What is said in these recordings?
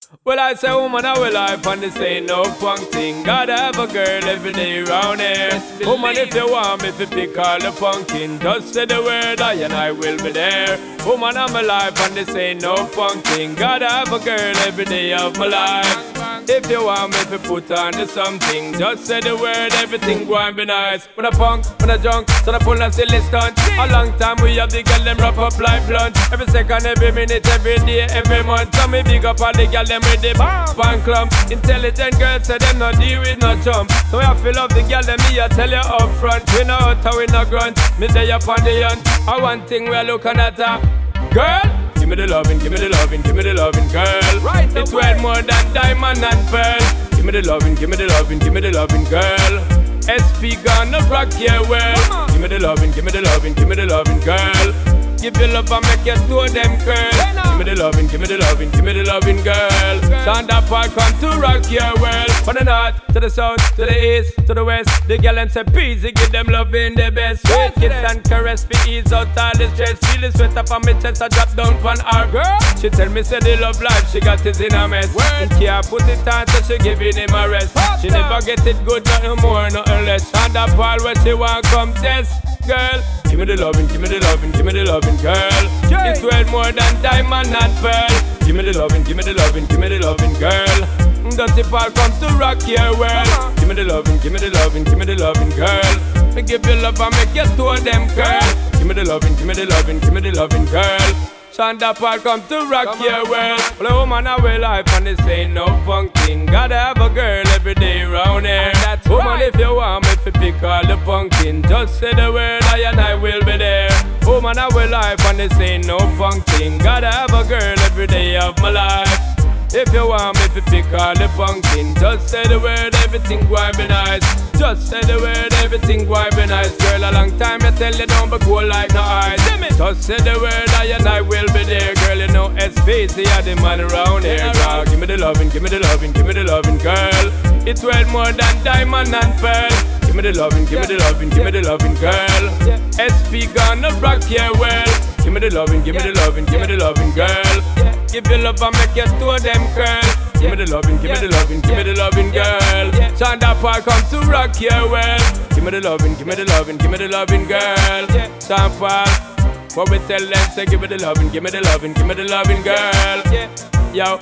Well, I say, woman, I will life, and this ain't no punk thing. Gotta have a girl every day round here. Woman, if you want me to pick all the pumpkin, just say the word, and I will be there. Woman, I'm alive, and this ain't no punk thing. Gotta have a girl every day of my life. If you want me to put on the something, just say the word, everything going be nice. When I punk, when I junk, so I pull a silly stunt. A long time we have the girl them wrap up like blunt. Every second, every minute, every day, every month. So me big up all the girl them with the pan clump. Intelligent girls say them no deal with no chump. So I feel love the girl them me I tell you up front. We no out we no grunt. Me day up on the hunt. I one thing we're looking at her. Girl, give me the loving, give me the loving, give me the loving, girl. Right, it's worth more than diamond and pearl. Give me the loving, give me the loving, give me the loving, girl. SP gonna rock your world. Give me the loving, give me the loving, give me the loving, girl. Give your love and make you to them, girl. Give me the loving, give me the loving, give me the loving, girl. Shonda Paul come to rock your world. From the north to the south, to the east, to the west. The girl them say peasy, give them loving the best. Sweet kiss and caress for ease out all the stress. Feel the sweat up on my chest, I drop down on her, girl. She tell me say the love life, she got it in a mess. And can't put it on, so she giving him a rest. She never get it good, nothing more, nothing less. Shonda Paul where she want come test. Girl, give me the loving, give me the loving, give me the loving, girl. It's worth more than diamond and pearl. Give me the loving, give me the loving, give me the loving, girl. Dusty Paul comes to rock your world. Give me the loving, give me the loving, give me the loving, girl. Me give you love and make you to them, girl. Give me the loving, give me the loving, give me the loving, girl. Shonda Paul come to rock your world. Well, a woman I will life and this ain't no punk thing. Gotta have a girl every day round here. That's woman, if you want me to pick all the pumpkin, just say the word, and I will be there. Woman I will life and this ain't no punk thing. Gotta have a girl every day of my life. If you want me to pick all the pumpkin, just say the word, everything going be nice. Just say the word, everything going be nice. Girl, a long time I tell you don't be cool like no ice. Just say the word, and I will be there. Girl, you know SPC are the man around here. Girl, give me the loving, give me the loving, give me the loving, girl. It's worth more than diamond and pearl. Give me the loving, give me the loving, give me the loving, girl. SP gonna rock your world. Give me the loving, give me the loving, give me the loving, girl. Give your love and make you to them, girl. Give me the loving, give me the loving, give me the loving, girl. Shonda Paul come to rock your world. Give me the loving, give me the loving, give me the loving, girl. Shonda Paul, what we tell them, say give me the loving, give me the loving, give me the loving, girl. Yo,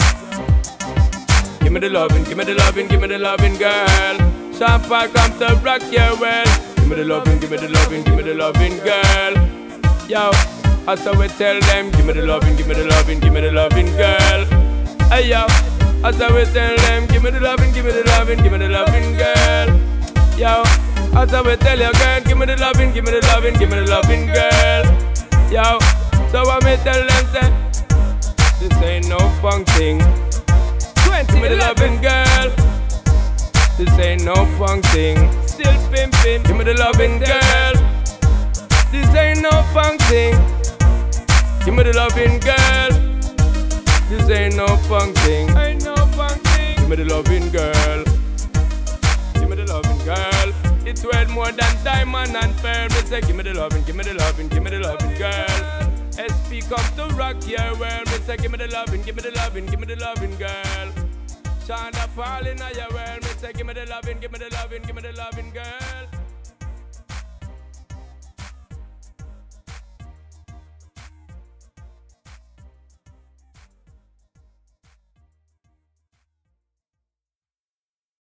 give me the loving, give me the loving, give me the loving, girl. Shonda Paul come to rock your world. Give me the loving, give me the loving, give me the loving, girl. Yo, I saw we tell them, give me the loving, give me the loving, give me the loving, girl. Hey yo, I saw we tell them, give me the loving, give me the loving, give me the loving, girl. Yo, I saw we tell you, girl, give me the loving, give me the loving, give me the loving, girl. Yo, so I may tell them, say, this ain't no punk thing. Give me the loving, girl. This ain't no punk thing. Still pimping, give me the loving, girl. This ain't no punk thing. Give me the loving, girl. This ain't no punk thing. Ain't no punk thing. Give me the loving, girl. Give me the loving, girl. It's worth more than diamond and pearl. Me say, give me the loving, give me the loving, give me the loving, girl. SP come to rock your world. Me say, give me the loving, give me the loving, give me the loving, girl. Shonda Paul in your world. Me say, give me the loving, give me the loving, give me the loving, girl.